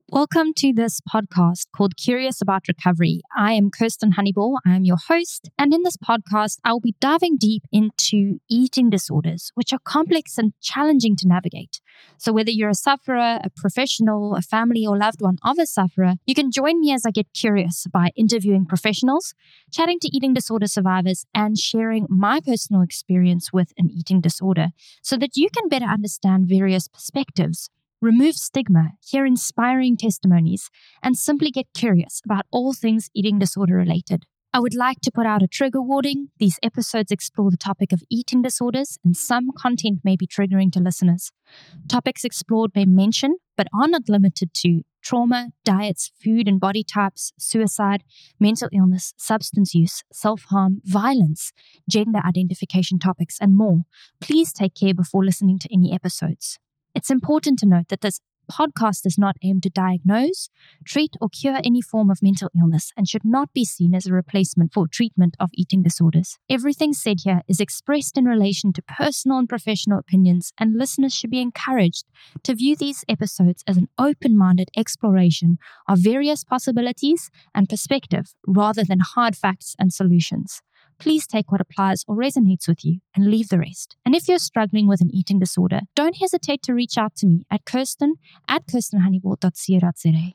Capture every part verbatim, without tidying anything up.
Welcome to this podcast called Curious About Recovery. I am Kirsten Honeyball. I am your host. And in this podcast, I'll be diving deep into eating disorders, which are complex and challenging to navigate. So whether you're a sufferer, a professional, a family or loved one of a sufferer, you can join me as I get curious by interviewing professionals, chatting to eating disorder survivors, and sharing my personal experience with an eating disorder so that you can better understand various perspectives, remove stigma, hear inspiring testimonies, and simply get curious about all things eating disorder related. I would like to put out a trigger warning. These episodes explore the topic of eating disorders, and some content may be triggering to listeners. Topics explored may mention, but are not limited to, trauma, diets, food and body types, suicide, mental illness, substance use, self-harm, violence, gender identification topics, and more. Please take care before listening to any episodes. It's important to note that this podcast is not aimed to diagnose, treat, or cure any form of mental illness and should not be seen as a replacement for treatment of eating disorders. Everything said here is expressed in relation to personal and professional opinions, and listeners should be encouraged to view these episodes as an open-minded exploration of various possibilities and perspective rather than hard facts and solutions. Please take what applies or resonates with you and leave the rest. And if you're struggling with an eating disorder, don't hesitate to reach out to me at Kirsten at kirsten honeyball dot co dot za.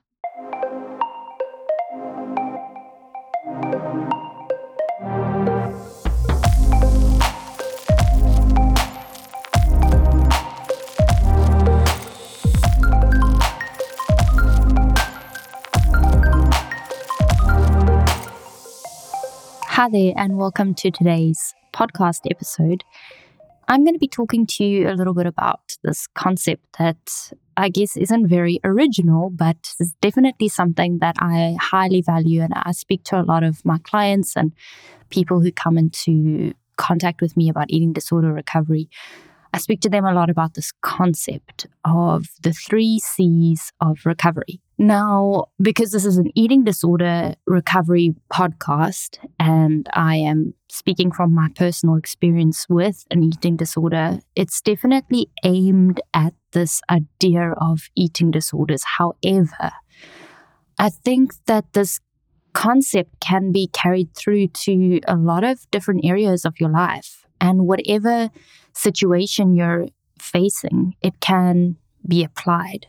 Hi there, and welcome to today's podcast episode. I'm going to be talking to you a little bit about this concept that I guess isn't very original, but is definitely something that I highly value, and I speak to a lot of my clients and people who come into contact with me about eating disorder recovery. I speak to them a lot about this concept of the three C's of recovery. Now, because this is an eating disorder recovery podcast, and I am speaking from my personal experience with an eating disorder, it's definitely aimed at this idea of eating disorders. However, I think that this concept can be carried through to a lot of different areas of your life, and whatever situation you're facing, it can be applied.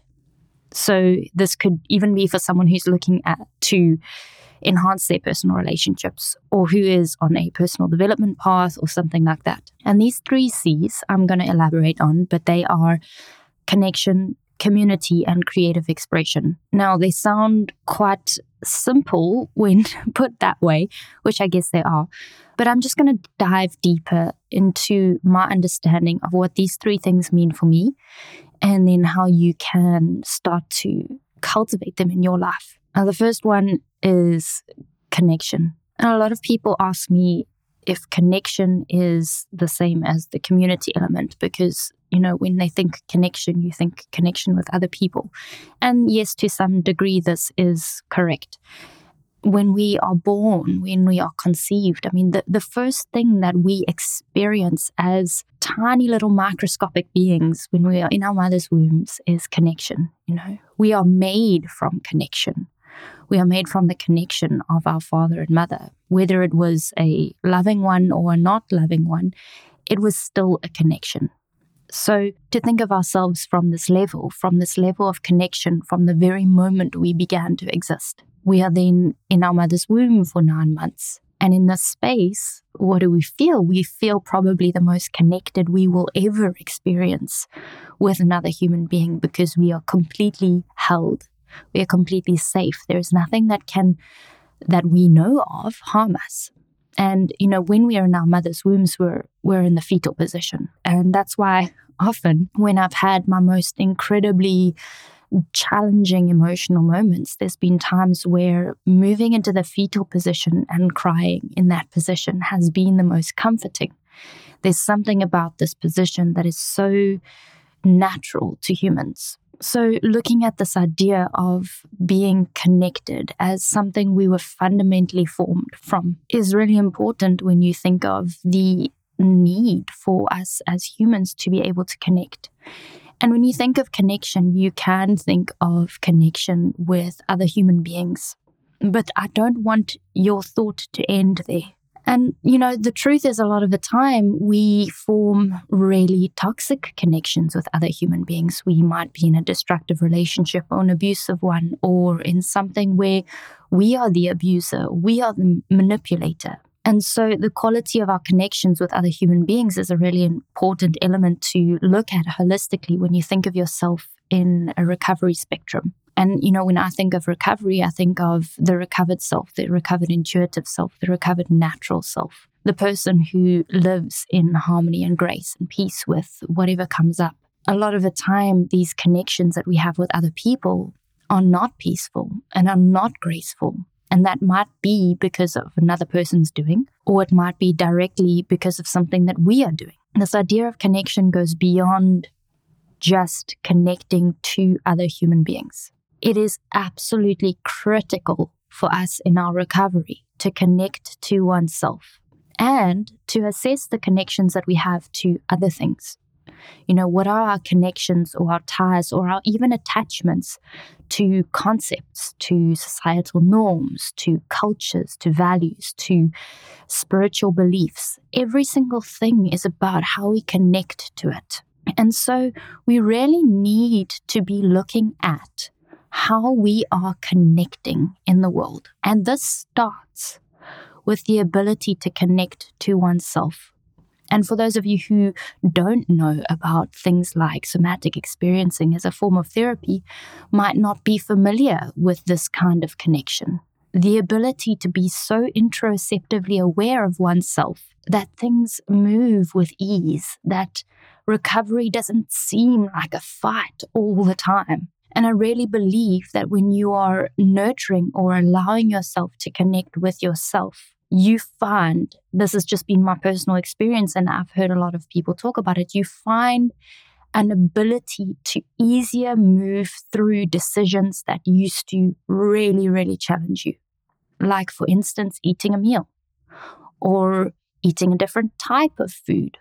So this could even be for someone who's looking at to enhance their personal relationships, or who is on a personal development path or something like that. And these three C's I'm going to elaborate on, but they are connection, community, and creative expression. Now, they sound quite simple when put that way, which I guess they are, but I'm just going to dive deeper into my understanding of what these three things mean for me, and then how you can start to cultivate them in your life. Now, the first one is connection. And a lot of people ask me if connection is the same as the community element, because, you know, when they think connection, you think connection with other people. And yes, to some degree, this is correct. When we are born, when we are conceived, I mean, the, the first thing that we experience as tiny little microscopic beings when we are in our mother's wombs is connection. You know, we are made from connection. We are made from the connection of our father and mother. Whether it was a loving one or a not loving one, it was still a connection. So to think of ourselves from this level, from this level of connection, from the very moment we began to exist. We are then in our mother's womb for nine months. And in this space, what do we feel? We feel probably the most connected we will ever experience with another human being, because we are completely held. We are completely safe. There's nothing that can, that we know of, harm us. And, you know, when we are in our mother's wombs, we're, we're in the fetal position. And that's why often when I've had my most incredibly challenging emotional moments, there's been times where moving into the fetal position and crying in that position has been the most comforting. There's something about this position that is so natural to humans. So looking at this idea of being connected as something we were fundamentally formed from is really important when you think of the need for us as humans to be able to connect. And when you think of connection, you can think of connection with other human beings. But I don't want your thought to end there. And, you know, the truth is a lot of the time we form really toxic connections with other human beings. We might be in a destructive relationship or an abusive one, or in something where we are the abuser, we are the manipulator. And so the quality of our connections with other human beings is a really important element to look at holistically when you think of yourself in a recovery spectrum. And, you know, when I think of recovery, I think of the recovered self, the recovered intuitive self, the recovered natural self, the person who lives in harmony and grace and peace with whatever comes up. A lot of the time, these connections that we have with other people are not peaceful and are not graceful. And that might be because of another person's doing, or it might be directly because of something that we are doing. This idea of connection goes beyond just connecting to other human beings. It is absolutely critical for us in our recovery to connect to oneself and to assess the connections that we have to other things. You know, what are our connections or our ties or our even attachments to concepts, to societal norms, to cultures, to values, to spiritual beliefs? Every single thing is about how we connect to it. And so we really need to be looking at how we are connecting in the world. And this starts with the ability to connect to oneself. And for those of you who don't know about things like somatic experiencing as a form of therapy, might not be familiar with this kind of connection. The ability to be so interoceptively aware of oneself that things move with ease, that recovery doesn't seem like a fight all the time. And I really believe that when you are nurturing or allowing yourself to connect with yourself, you find, this has just been my personal experience and I've heard a lot of people talk about it, you find an ability to easier move through decisions that used to really, really challenge you. Like, for instance, eating a meal, or eating a different type of food,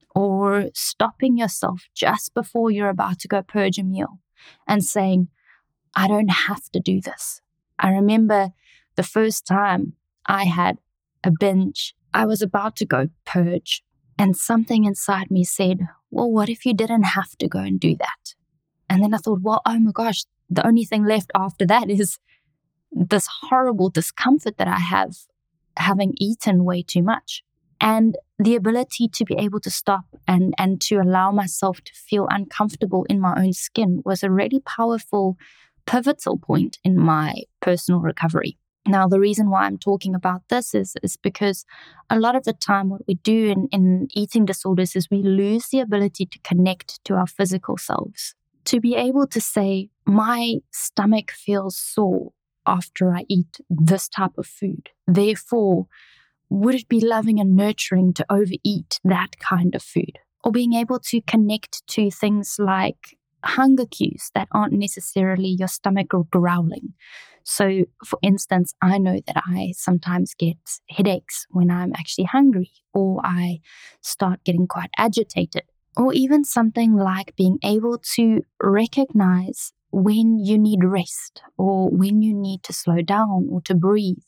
or stopping yourself just before you're about to go purge a meal and saying, I don't have to do this. I remember the first time I had a binge, I was about to go purge, and something inside me said, well, what if you didn't have to go and do that? And then I thought, well, oh my gosh, the only thing left after that is this horrible discomfort that I have having eaten way too much. And the ability to be able to stop and, and to allow myself to feel uncomfortable in my own skin was a really powerful, pivotal point in my personal recovery. Now, the reason why I'm talking about this is, is because a lot of the time what we do in, in eating disorders is we lose the ability to connect to our physical selves. To be able to say, my stomach feels sore after I eat this type of food. Therefore, would it be loving and nurturing to overeat that kind of food? Or being able to connect to things like hunger cues that aren't necessarily your stomach growling. So, for instance, I know that I sometimes get headaches when I'm actually hungry, or I start getting quite agitated, or even something like being able to recognize when you need rest or when you need to slow down or to breathe.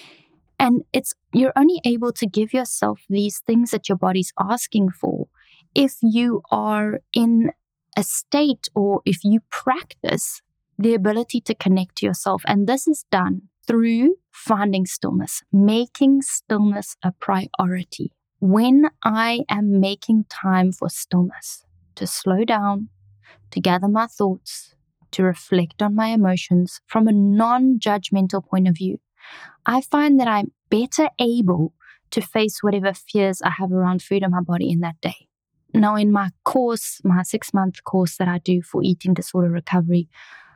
And it's you're only able to give yourself these things that your body's asking for if you are in a state or if you practice the ability to connect to yourself. And this is done through finding stillness, making stillness a priority. When I am making time for stillness, to slow down, to gather my thoughts, to reflect on my emotions from a non-judgmental point of view, I find that I'm better able to face whatever fears I have around food in my body in that day. Now, in my course, my six-month course that I do for eating disorder recovery,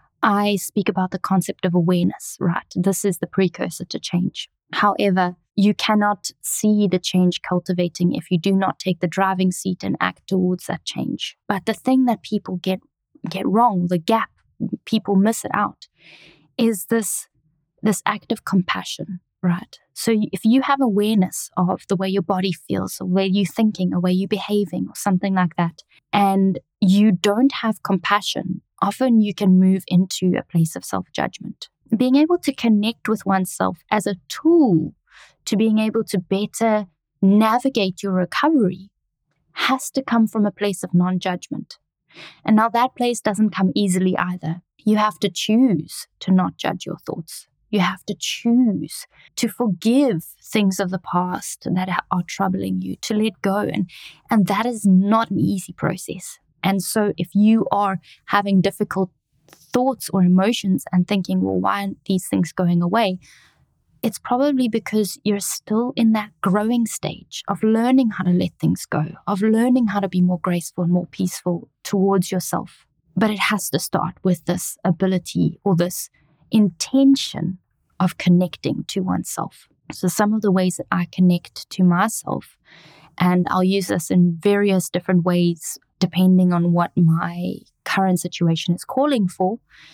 I speak about the concept of awareness, right? This is the precursor to change. However, you cannot see the change cultivating if you do not take the driving seat and act towards that change. But the thing that people get get wrong, the gap, people miss it out, is this, this act of compassion. right? So if you have awareness of the way your body feels, or where you're thinking, or where you're behaving, or something like that, and you don't have compassion, often you can move into a place of self-judgment. Being able to connect with oneself as a tool to being able to better navigate your recovery has to come from a place of non-judgment. And now that place doesn't come easily either. You have to choose to not judge your thoughts. You have to choose to forgive things of the past that are troubling you, to let go. And, and that is not an easy process. And so if you are having difficult thoughts or emotions and thinking, well, why aren't these things going away? It's probably because you're still in that growing stage of learning how to let things go, of learning how to be more graceful and more peaceful towards yourself. But it has to start with this ability or this intention of connecting to oneself. So some of the ways that I connect to myself, and I'll use this in various different ways depending on what my current situation is calling for,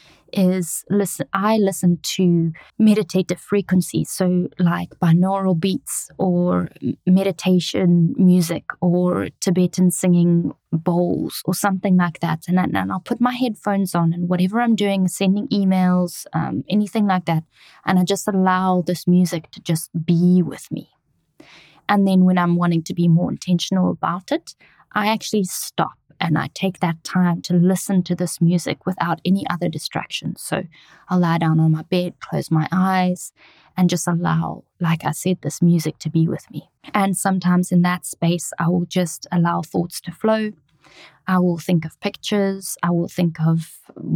is listen. I listen to meditative frequencies, so like binaural beats or meditation music or Tibetan singing bowls or something like that. And, and I'll put my headphones on, and whatever I'm doing, sending emails, um, anything like that, and I just allow this music to just be with me. And then when I'm wanting to be more intentional about it, I actually stop. And I take that time to listen to this music without any other distractions. So I'll lie down on my bed, close my eyes, and just allow, like I said, this music to be with me. And sometimes in that space, I will just allow thoughts to flow. I will think of pictures. I will think of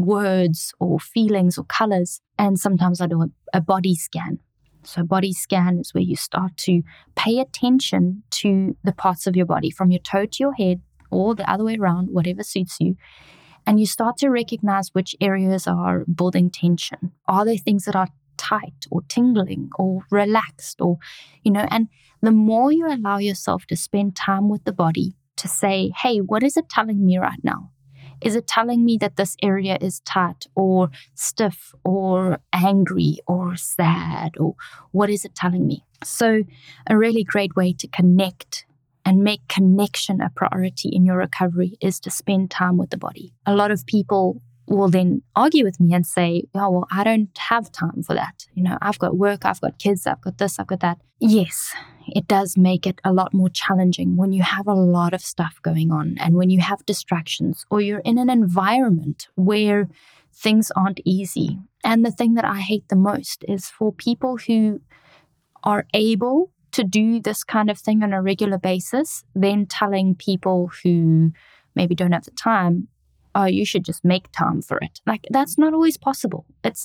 words or feelings or colors. And sometimes I do a, a body scan. So body scan is where you start to pay attention to the parts of your body from your toe to your head, or the other way around, whatever suits you. And you start to recognize which areas are building tension. Are there things that are tight or tingling or relaxed, or, you know, and the more you allow yourself to spend time with the body to say, hey, what is it telling me right now? Is it telling me that this area is tight or stiff or angry or sad, or what is it telling me? So a really great way to connect and make connection a priority in your recovery is to spend time with the body. A lot of people will then argue with me and say, oh, well, I don't have time for that. You know, I've got work, I've got kids, I've got this, I've got that. Yes, it does make it a lot more challenging when you have a lot of stuff going on and when you have distractions, or you're in an environment where things aren't easy. And the thing that I hate the most is for people who are able to do this kind of thing on a regular basis, then telling people who maybe don't have the time, oh, you should just make time for it. Like, that's not always possible. It's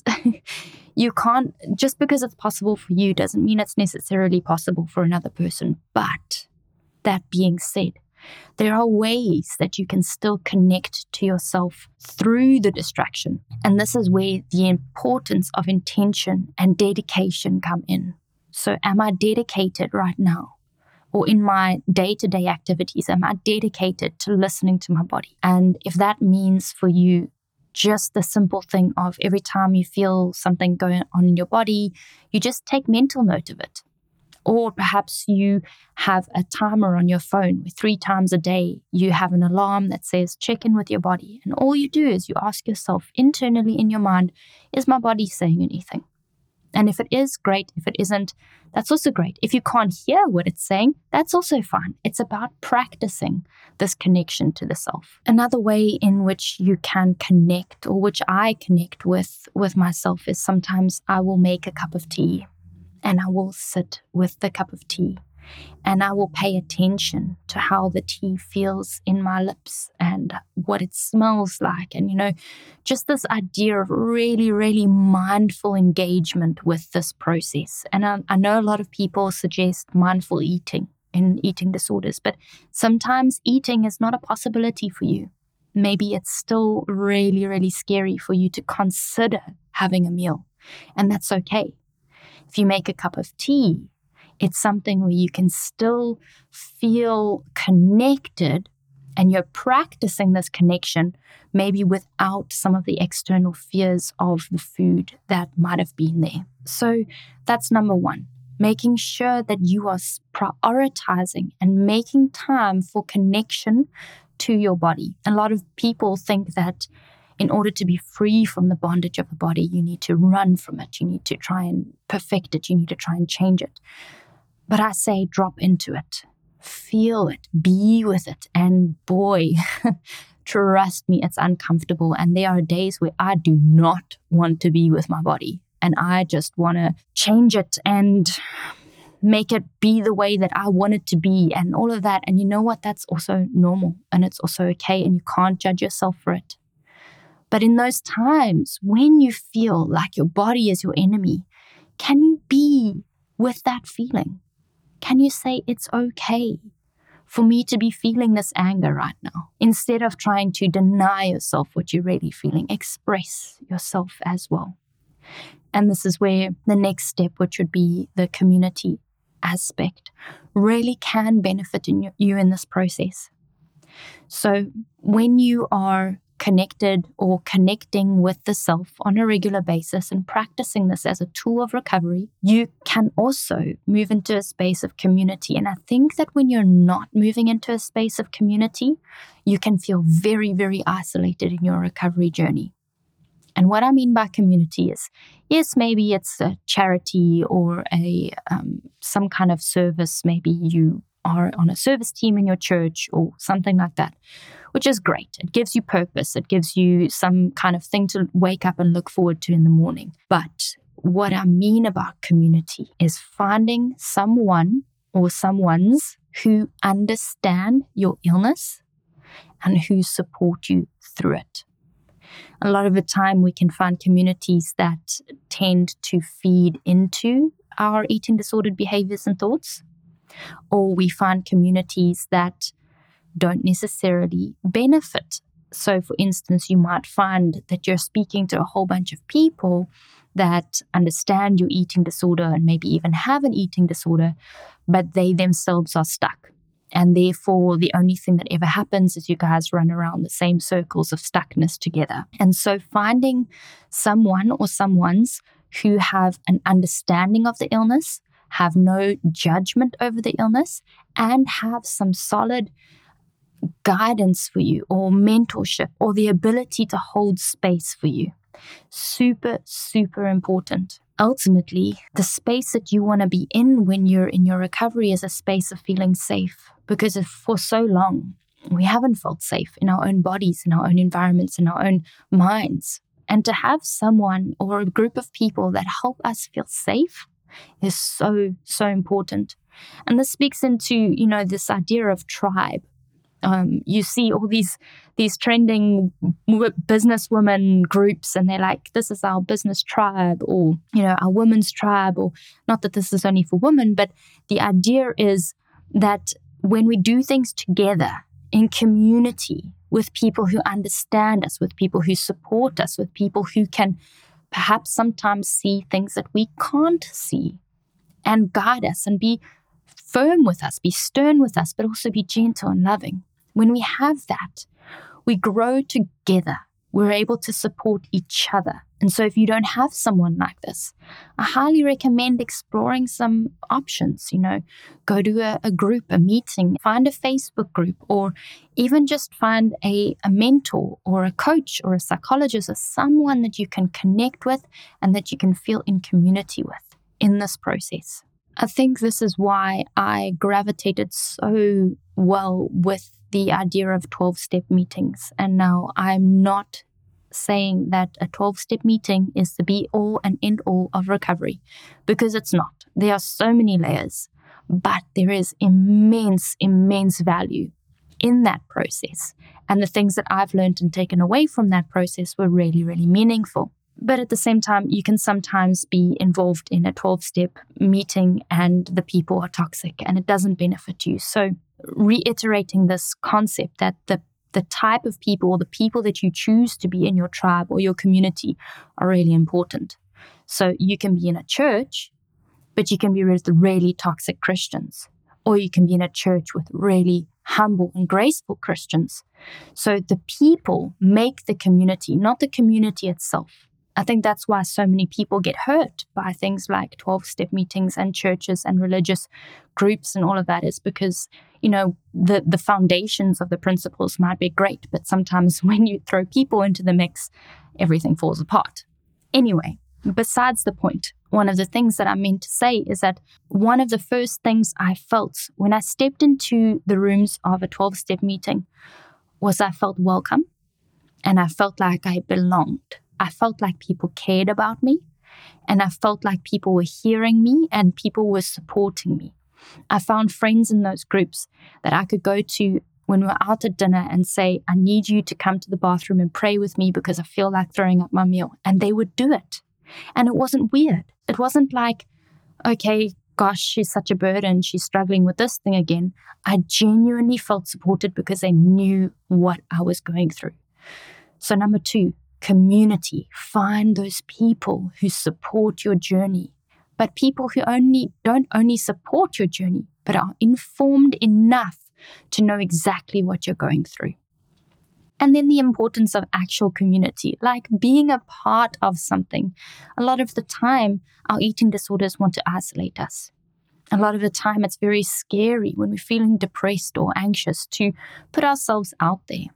you can't, just because it's possible for you doesn't mean it's necessarily possible for another person. But that being said, there are ways that you can still connect to yourself through the distraction. And this is where the importance of intention and dedication come in. So am I dedicated right now? Or in my day-to-day activities, am I dedicated to listening to my body? And if that means for you just the simple thing of every time you feel something going on in your body, you just take mental note of it. Or perhaps you have a timer on your phone where three times a day you have an alarm that says check in with your body. And all you do is you ask yourself internally in your mind, is my body saying anything? And if it is, great. If it isn't, that's also great. If you can't hear what it's saying, that's also fine. It's about practicing this connection to the self. Another way in which you can connect, or which I connect with, with myself, is sometimes I will make a cup of tea and I will sit with the cup of tea. And I will pay attention to how the tea feels in my lips and what it smells like. And, you know, just this idea of really, really mindful engagement with this process. And I, I know a lot of people suggest mindful eating in eating disorders, but sometimes eating is not a possibility for you. Maybe it's still really, really scary for you to consider having a meal. And that's okay. If you make a cup of tea, it's something where you can still feel connected, and you're practicing this connection maybe without some of the external fears of the food that might have been there. So that's number one. making sure that you are prioritizing and making time for connection to your body. A lot of people think that in order to be free from the bondage of the body, you need to run from it. You need to try and perfect it. You need to try and change it. But I say drop into it. Feel it. Be with it. And boy, trust me, it's uncomfortable. And there are days where I do not want to be with my body. And I just want to change it and make it be the way that I want it to be and all of that. And you know what? That's also normal and it's also okay. And you can't judge yourself for it. But in those times when you feel like your body is your enemy, can you be with that feeling? Can you say it's okay for me to be feeling this anger right now? Instead of trying to deny yourself what you're really feeling, express yourself as well. And this is where the next step, which would be the community aspect, really can benefit in you in this process. So when you are connected or connecting with the self on a regular basis and practicing this as a tool of recovery, you can also move into a space of community. And I think that when you're not moving into a space of community, you can feel very, very isolated in your recovery journey. And what I mean by community is, yes, maybe it's a charity or a um, some kind of service. Maybe you are on a service team in your church or something like that, which is great. It gives you purpose. It gives you some kind of thing to wake up and look forward to in the morning. But what I mean about community is finding someone or someones who understand your illness and who support you through it. A lot of the time we can find communities that tend to feed into our eating disordered behaviors and thoughts, or we find communities that don't necessarily benefit. So, for instance, you might find that you're speaking to a whole bunch of people that understand your eating disorder and maybe even have an eating disorder, but they themselves are stuck. And therefore, the only thing that ever happens is you guys run around the same circles of stuckness together. And so finding someone or someones who have an understanding of the illness, have no judgment over the illness, and have some solid guidance for you or mentorship or the ability to hold space for you. Super, super important. Ultimately, the space that you want to be in when you're in your recovery is a space of feeling safe, because for so long, we haven't felt safe in our own bodies, in our own environments, in our own minds. And to have someone or a group of people that help us feel safe is so, so important. And this speaks into, you know, this idea of tribe. Um, you see all these these trending businesswoman groups, and they're like, this is our business tribe, or, you know, our women's tribe, or not that this is only for women, but the idea is that when we do things together in community with people who understand us, with people who support us, with people who can perhaps sometimes see things that we can't see and guide us and be firm with us, be stern with us, but also be gentle and loving. When we have that, we grow together. We're able to support each other. And so if you don't have someone like this, I highly recommend exploring some options. You know, go to a, a group, a meeting, find a Facebook group, or even just find a, a mentor or a coach or a psychologist or someone that you can connect with and that you can feel in community with in this process. I think this is why I gravitated so well with the idea of twelve-step meetings. And now I'm not saying that a twelve-step meeting is the be-all and end-all of recovery, because it's not. There are so many layers, but there is immense, immense value in that process. And the things that I've learned and taken away from that process were really, really meaningful. But at the same time, you can sometimes be involved in a twelve-step meeting and the people are toxic and it doesn't benefit you. So reiterating this concept that the, the type of people or the people that you choose to be in your tribe or your community are really important. So you can be in a church, but you can be with really toxic Christians, or you can be in a church with really humble and graceful Christians. So the people make the community, not the community itself. I think that's why so many people get hurt by things like twelve-step meetings and churches and religious groups and all of that, is because, you know, the, the foundations of the principles might be great, but sometimes when you throw people into the mix, everything falls apart. Anyway, besides the point, one of the things that I meant to say is that one of the first things I felt when I stepped into the rooms of a twelve-step meeting was I felt welcome and I felt like I belonged. I felt like people cared about me, and I felt like people were hearing me and people were supporting me. I found friends in those groups that I could go to when we were out at dinner and say, I need you to come to the bathroom and pray with me because I feel like throwing up my meal. And they would do it. And it wasn't weird. It wasn't like, okay, gosh, she's such a burden, she's struggling with this thing again. I genuinely felt supported because they knew what I was going through. So number two, community. Find those people who support your journey, but people who only don't only support your journey, but are informed enough to know exactly what you're going through. And then the importance of actual community, like being a part of something. A lot of the time, our eating disorders want to isolate us. A lot of the time, it's very scary when we're feeling depressed or anxious to put ourselves out there.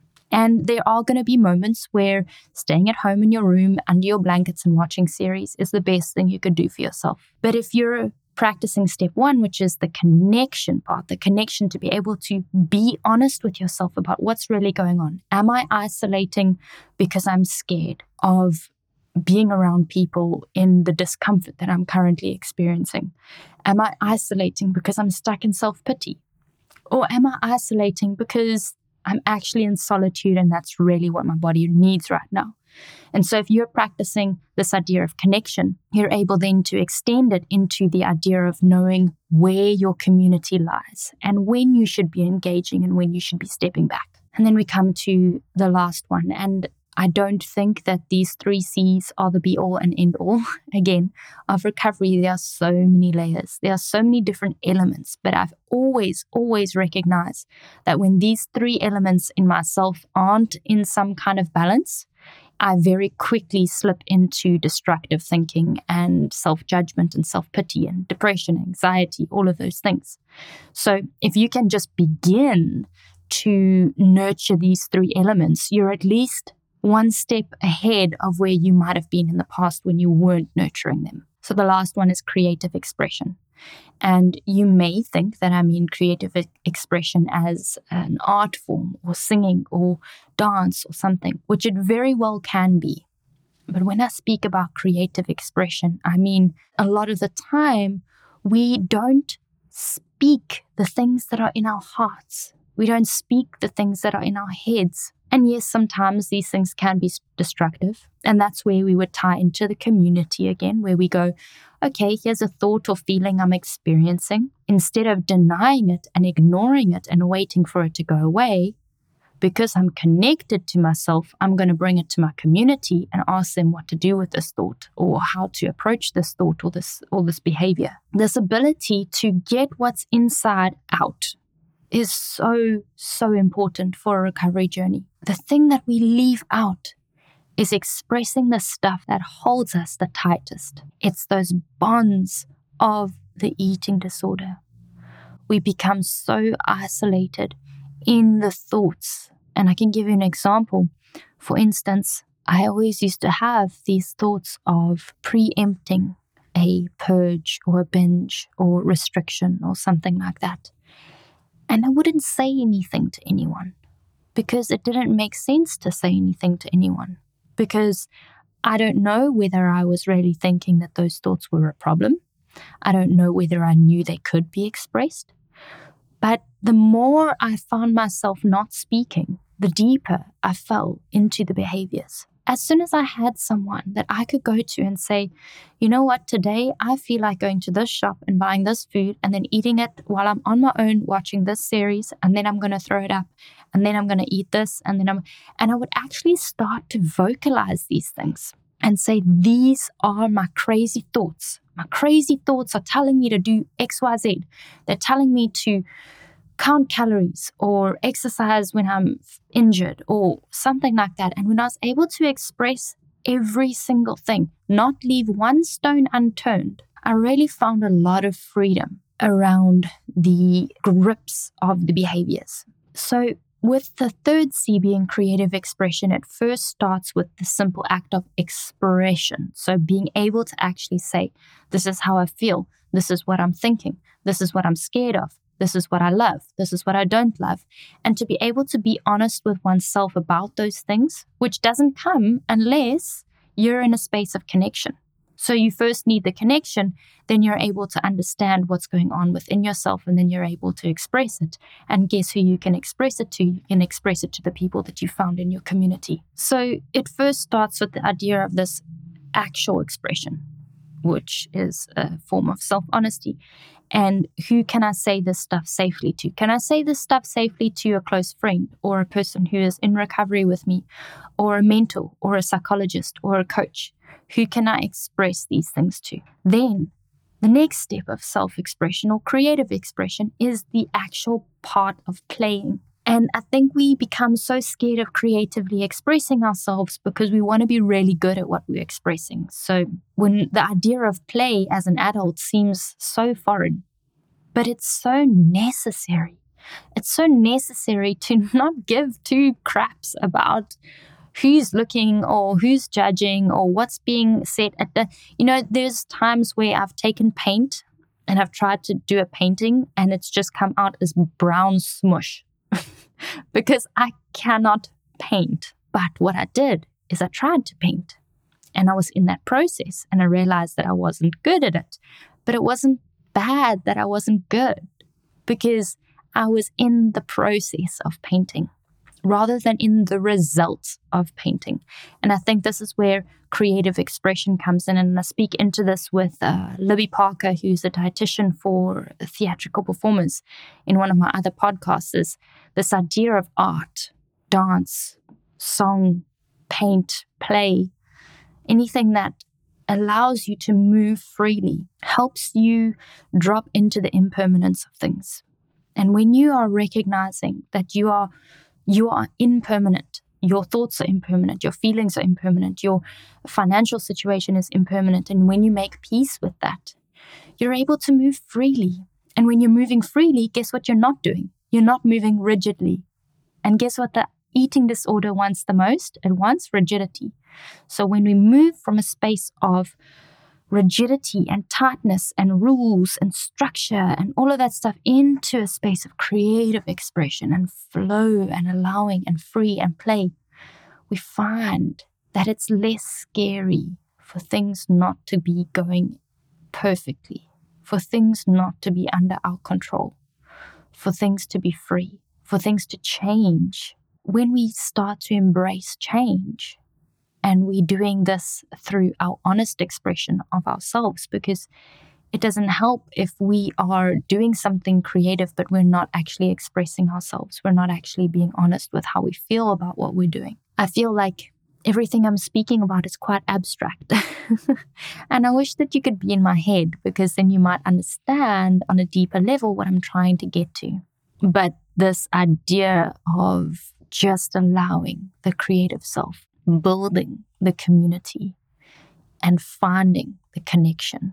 And there are going to be moments where staying at home in your room under your blankets and watching series is the best thing you could do for yourself. But if you're practicing step one, which is the connection part, the connection to be able to be honest with yourself about what's really going on. Am I isolating because I'm scared of being around people in the discomfort that I'm currently experiencing? Am I isolating because I'm stuck in self-pity? Or am I isolating because I'm actually in solitude and that's really what my body needs right now? And so if you're practicing this idea of connection, you're able then to extend it into the idea of knowing where your community lies and when you should be engaging and when you should be stepping back. And then we come to the last one. And I don't think that these three C's are the be all and end all. Again, of recovery, there are so many layers. There are so many different elements, but I've always, always recognized that when these three elements in myself aren't in some kind of balance, I very quickly slip into destructive thinking and self-judgment and self-pity and depression, anxiety, all of those things. So if you can just begin to nurture these three elements, you're at least one step ahead of where you might have been in the past when you weren't nurturing them. So the last one is creative expression. And you may think that I mean creative e- expression as an art form or singing or dance or something, which it very well can be. But when I speak about creative expression, I mean a lot of the time we don't speak the things that are in our hearts. We don't speak the things that are in our heads. And yes, sometimes these things can be destructive. And that's where we would tie into the community again, where we go, okay, here's a thought or feeling I'm experiencing. Instead of denying it and ignoring it and waiting for it to go away, because I'm connected to myself, I'm going to bring it to my community and ask them what to do with this thought or how to approach this thought or this, or this behavior. This ability to get what's inside out is so, so important for a recovery journey. The thing that we leave out is expressing the stuff that holds us the tightest. It's those bonds of the eating disorder. We become so isolated in the thoughts. And I can give you an example. For instance, I always used to have these thoughts of preempting a purge or a binge or restriction or something like that. And I wouldn't say anything to anyone because it didn't make sense to say anything to anyone, because I don't know whether I was really thinking that those thoughts were a problem. I don't know whether I knew they could be expressed. But the more I found myself not speaking, the deeper I fell into the behaviors. As soon as I had someone that I could go to and say, you know what, today I feel like going to this shop and buying this food and then eating it while I'm on my own watching this series, and then I'm going to throw it up, and then I'm going to eat this, and then I'm, and I would actually start to vocalize these things and say, these are my crazy thoughts. My crazy thoughts are telling me to do X, Y, Z. They're telling me to count calories or exercise when I'm injured or something like that. And when I was able to express every single thing, not leave one stone unturned, I really found a lot of freedom around the grips of the behaviors. So with the third C being creative expression, it first starts with the simple act of expression. So being able to actually say, this is how I feel, this is what I'm thinking, this is what I'm scared of, this is what I love, this is what I don't love. And to be able to be honest with oneself about those things, which doesn't come unless you're in a space of connection. So you first need the connection, then you're able to understand what's going on within yourself, and then you're able to express it. And guess who you can express it to? You can express it to the people that you found in your community. So it first starts with the idea of this actual expression, which is a form of self-honesty. And who can I say this stuff safely to? Can I say this stuff safely to a close friend or a person who is in recovery with me, or a mentor or a psychologist or a coach? Who can I express these things to? Then the next step of self-expression or creative expression is the actual part of playing. And I think we become so scared of creatively expressing ourselves because we want to be really good at what we're expressing. So when the idea of play as an adult seems so foreign, but it's so necessary. It's so necessary to not give two craps about who's looking or who's judging or what's being said at the, you know, there's times where I've taken paint and I've tried to do a painting and it's just come out as brown smush because I cannot paint. But what I did is I tried to paint and I was in that process and I realized that I wasn't good at it. But it wasn't bad that I wasn't good because I was in the process of painting rather than in the result of painting. And I think this is where creative expression comes in. And I speak into this with uh, Libby Parker, who's a dietitian for theatrical performers, in one of my other podcasts, is this idea of art, dance, song, paint, play, anything that allows you to move freely, helps you drop into the impermanence of things. And when you are recognizing that you are You are impermanent. Your thoughts are impermanent. Your feelings are impermanent. Your financial situation is impermanent. And when you make peace with that, you're able to move freely. And when you're moving freely, guess what you're not doing? You're not moving rigidly. And guess what the eating disorder wants the most? It wants rigidity. So when we move from a space of rigidity and tightness and rules and structure and all of that stuff into a space of creative expression and flow and allowing and free and play, we find that it's less scary for things not to be going perfectly, for things not to be under our control, for things to be free, for things to change. When we start to embrace change, and we're doing this through our honest expression of ourselves, because it doesn't help if we are doing something creative, but we're not actually expressing ourselves. We're not actually being honest with how we feel about what we're doing. I feel like everything I'm speaking about is quite abstract. And I wish that you could be in my head, because then you might understand on a deeper level what I'm trying to get to. But this idea of just allowing the creative self, building the community, and finding the connection.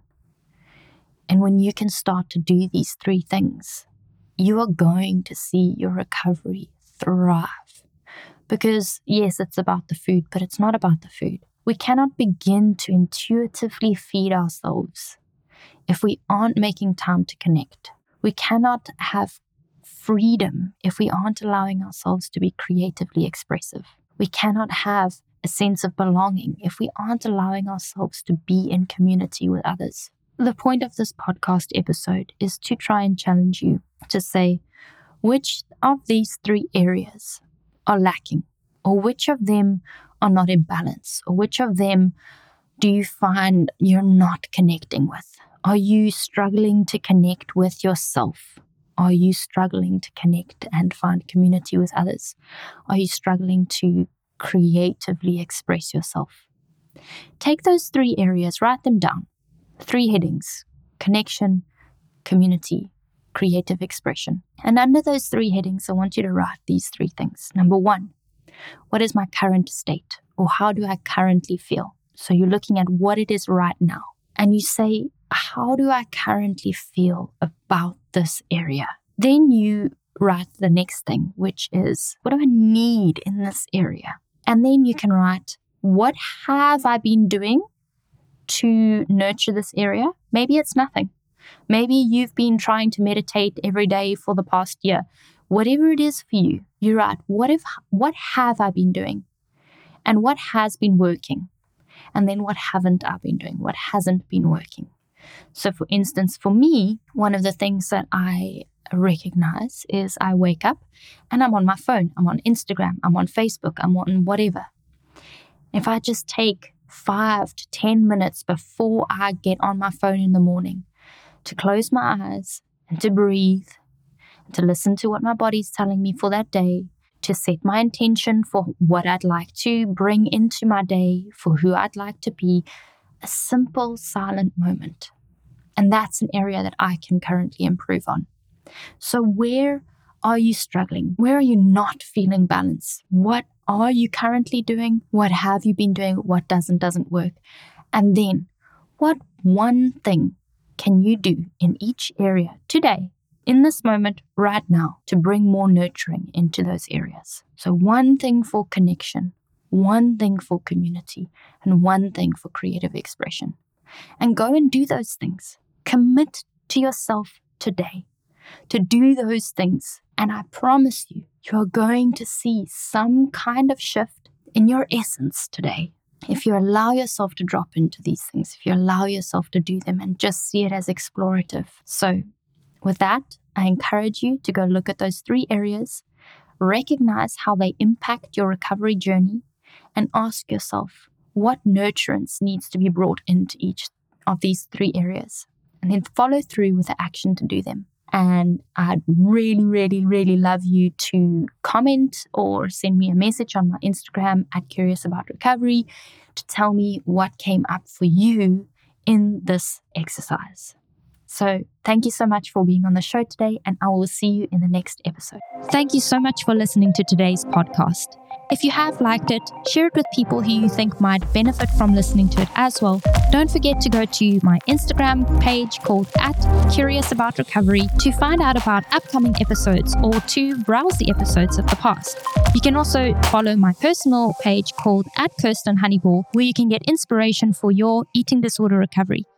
And when you can start to do these three things, you are going to see your recovery thrive. Because yes, it's about the food, but it's not about the food. We cannot begin to intuitively feed ourselves if we aren't making time to connect. We cannot have freedom if we aren't allowing ourselves to be creatively expressive. We cannot have a sense of belonging if we aren't allowing ourselves to be in community with others. The point of this podcast episode is to try and challenge you to say, which of these three areas are lacking, or which of them are not in balance, or which of them do you find you're not connecting with? Are you struggling to connect with yourself? Are you struggling to connect and find community with others? Are you struggling to creatively express yourself? Take those three areas, write them down. Three headings: connection, community, creative expression. And under those three headings, I want you to write these three things. Number one, What is my current state? Or how do I currently feel? So you're looking at what it is right now. And you say, how do I currently feel about this area? Then you write the next thing, which is, what do I need in this area? And then you can write, what have I been doing to nurture this area? Maybe it's nothing. Maybe you've been trying to meditate every day for the past year. Whatever it is for you, you write, what if, what have I been doing? And what has been working? And then what haven't I been doing? What hasn't been working? So for instance, for me, one of the things that I recognize is I wake up and I'm on my phone. I'm on Instagram. I'm on Facebook. I'm on whatever. If I just take five to ten minutes before I get on my phone in the morning to close my eyes and to breathe, and to listen to what my body's telling me for that day, to set my intention for what I'd like to bring into my day, for who I'd like to be, a simple silent moment. And that's an area that I can currently improve on. So where are you struggling? Where are you not feeling balanced? What are you currently doing? What have you been doing? What doesn't, doesn't work? And then what one thing can you do in each area today, in this moment, right now, to bring more nurturing into those areas? So one thing for connection, one thing for community, and one thing for creative expression. And go and do those things. Commit to yourself today to do those things. And I promise you, you're going to see some kind of shift in your essence today. If you allow yourself to drop into these things, if you allow yourself to do them and just see it as explorative. So with that, I encourage you to go look at those three areas, recognize how they impact your recovery journey, and ask yourself what nurturance needs to be brought into each of these three areas, and then follow through with the action to do them. And I'd really, really, really love you to comment or send me a message on my Instagram at Curious About Recovery to tell me what came up for you in this exercise. So thank you so much for being on the show today, and I will see you in the next episode. Thank you so much for listening to today's podcast. If you have liked it, share it with people who you think might benefit from listening to it as well. Don't forget to go to my Instagram page called at Curious About Recovery to find out about upcoming episodes or to browse the episodes of the past. You can also follow my personal page called at Kirsten Honeyball, where you can get inspiration for your eating disorder recovery.